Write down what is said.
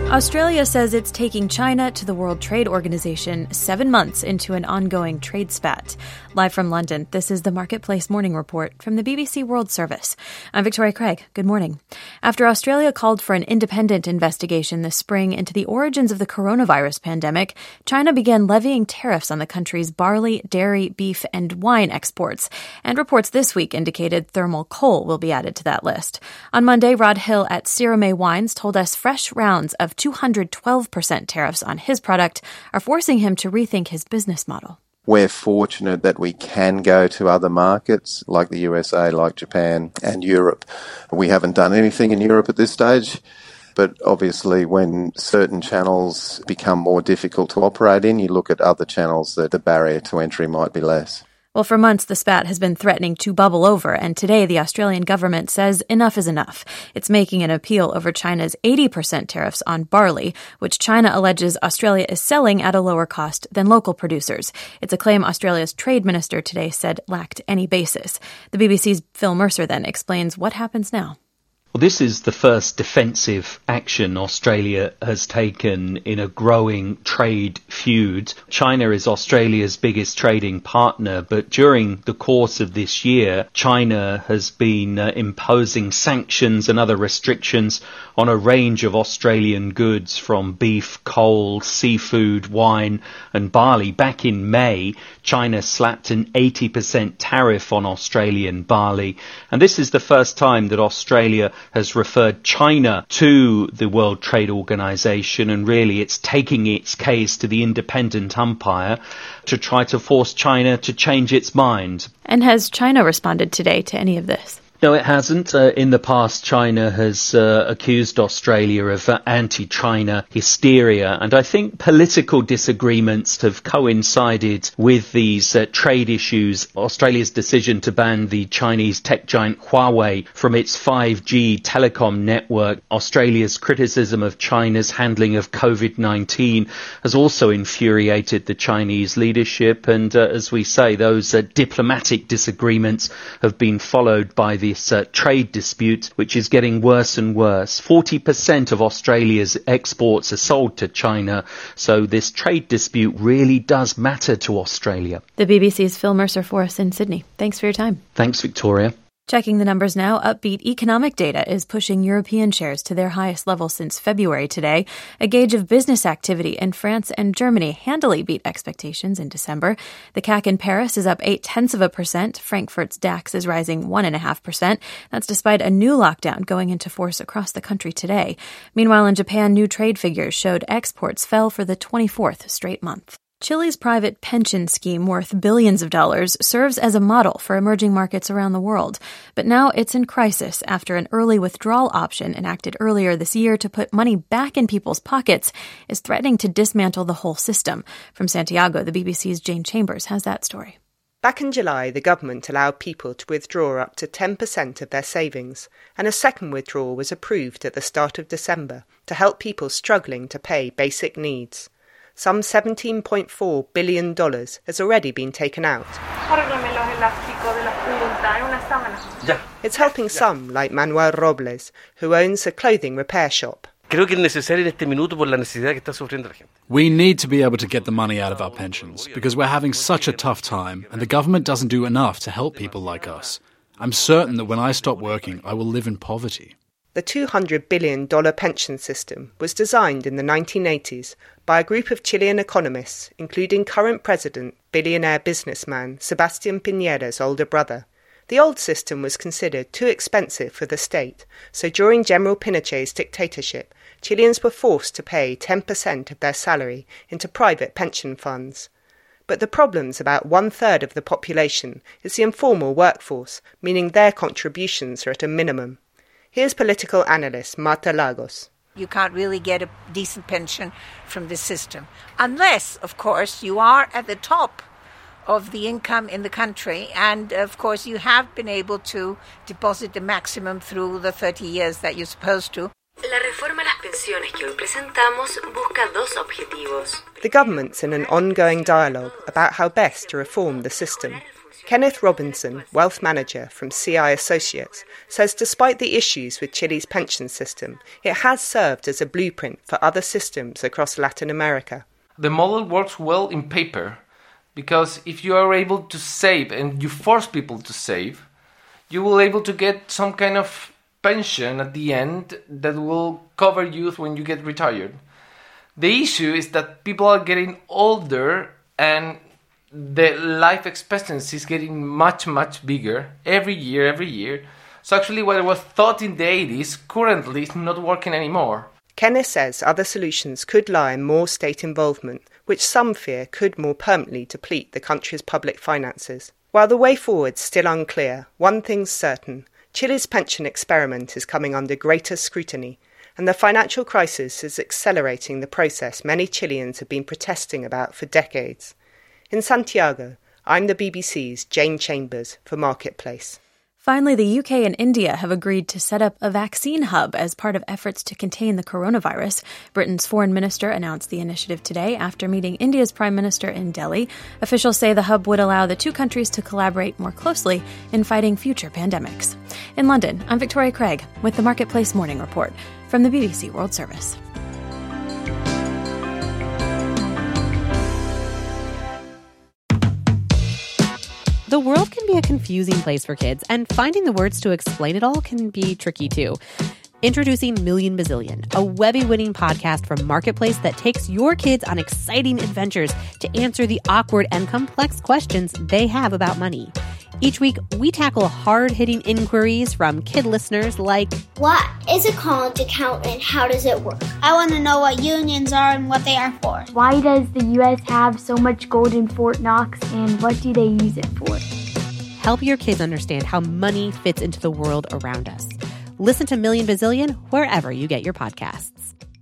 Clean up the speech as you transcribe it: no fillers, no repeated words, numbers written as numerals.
Australia says it's taking China to the World Trade Organization 7 months into an ongoing trade spat. Live from London, this is the Marketplace Morning Report from the BBC World Service. I'm Victoria Craig. Good morning. After Australia called for an independent investigation this spring into the origins of the coronavirus pandemic, China began levying tariffs on the country's barley, dairy, beef, and wine exports. And reports this week indicated thermal coal will be added to that list. On Monday, Rod Hill at Sierra May Wines told us fresh rounds of 212% tariffs on his product are forcing him to rethink his business model. We're fortunate that we can go to other markets like the USA, like Japan and Europe. We haven't done anything in Europe at this stage, but obviously when certain channels become more difficult to operate in, you look at other channels that the barrier to entry might be less. Well, for months, the spat has been threatening to bubble over, and today the Australian government says enough is enough. It's making an appeal over China's 80% tariffs on barley, which China alleges Australia is selling at a lower cost than local producers. It's a claim Australia's trade minister today said lacked any basis. The BBC's Phil Mercer then explains what happens now. Well, this is the first defensive action Australia has taken in a growing trade feud. China is Australia's biggest trading partner, but during the course of this year, China has been imposing sanctions and other restrictions on a range of Australian goods from beef, coal, seafood, wine and barley. Back in May, China slapped an 80% tariff on Australian barley, and this is the first time that Australia has referred China to the World Trade Organization, and really it's taking its case to the independent umpire to try to force China to change its mind. And has China responded today to any of this? No, it hasn't. In the past, China has accused Australia of anti-China hysteria, and I think political disagreements have coincided with these trade issues. Australia's decision to ban the Chinese tech giant Huawei from its 5G telecom network, Australia's criticism of China's handling of COVID-19 has also infuriated the Chinese leadership, and as we say, those diplomatic disagreements have been followed by this trade dispute, which is getting worse and worse. 40% of Australia's exports are sold to China, so this trade dispute really does matter to Australia. The BBC's Phil Mercer for us in Sydney. Thanks for your time. Thanks, Victoria. Checking the numbers now, upbeat economic data is pushing European shares to their highest level since February today. A gauge of business activity in France and Germany handily beat expectations in December. The CAC in Paris is up 0.8%. Frankfurt's DAX is rising 1.5%. That's despite a new lockdown going into force across the country today. Meanwhile, in Japan, new trade figures showed exports fell for the 24th straight month. Chile's private pension scheme worth billions of dollars serves as a model for emerging markets around the world. But now it's in crisis after an early withdrawal option enacted earlier this year to put money back in people's pockets is threatening to dismantle the whole system. From Santiago, the BBC's Jane Chambers has that story. Back in July, the government allowed people to withdraw up to 10% of their savings, and a second withdrawal was approved at the start of December to help people struggling to pay basic needs. Some $17.4 billion has already been taken out. It's helping some, like Manuel Robles, who owns a clothing repair shop. We need to be able to get the money out of our pensions, because we're having such a tough time, and the government doesn't do enough to help people like us. I'm certain that when I stop working, I will live in poverty. The $200 billion pension system was designed in the 1980s by a group of Chilean economists, including current president, billionaire businessman Sebastián Piñera's older brother. The old system was considered too expensive for the state, so during General Pinochet's dictatorship, Chileans were forced to pay 10% of their salary into private pension funds. But the problem's about 1/3 of the population is the informal workforce, meaning their contributions are at a minimum. Here's political analyst Marta Lagos. You can't really get a decent pension from this system, unless, of course, you are at the top of the income in the country, and, of course, you have been able to deposit the maximum through the 30 years that you're supposed to. La reforma a las pensiones que hoy presentamos busca dos objetivos. The government's in an ongoing dialogue about how best to reform the system. Kenneth Robinson, wealth manager from CI Associates, says despite the issues with Chile's pension system, it has served as a blueprint for other systems across Latin America. The model works well in paper because if you are able to save and you force people to save, you will be able to get some kind of pension at the end that will cover you when you get retired. The issue is that people are getting older and the life expectancy is getting much, much bigger every year. So actually what was thought in the 80s currently is not working anymore. Kenneth says other solutions could lie in more state involvement, which some fear could more permanently deplete the country's public finances. While the way forward's still unclear, one thing's certain. Chile's pension experiment is coming under greater scrutiny, and the financial crisis is accelerating the process many Chileans have been protesting about for decades. In Santiago, I'm the BBC's Jane Chambers for Marketplace. Finally, the UK and India have agreed to set up a vaccine hub as part of efforts to contain the coronavirus. Britain's foreign minister announced the initiative today after meeting India's prime minister in Delhi. Officials say the hub would allow the two countries to collaborate more closely in fighting future pandemics. In London, I'm Victoria Craig with the Marketplace Morning Report from the BBC World Service. The world can be a confusing place for kids, and finding the words to explain it all can be tricky too. Introducing Million Bazillion, a Webby-winning podcast from Marketplace that takes your kids on exciting adventures to answer the awkward and complex questions they have about money. Each week, we tackle hard-hitting inquiries from kid listeners like, what is a college account and how does it work? I want to know what unions are and what they are for. Why does the U.S. have so much gold in Fort Knox and what do they use it for? Help your kids understand how money fits into the world around us. Listen to Million Bazillion wherever you get your podcasts.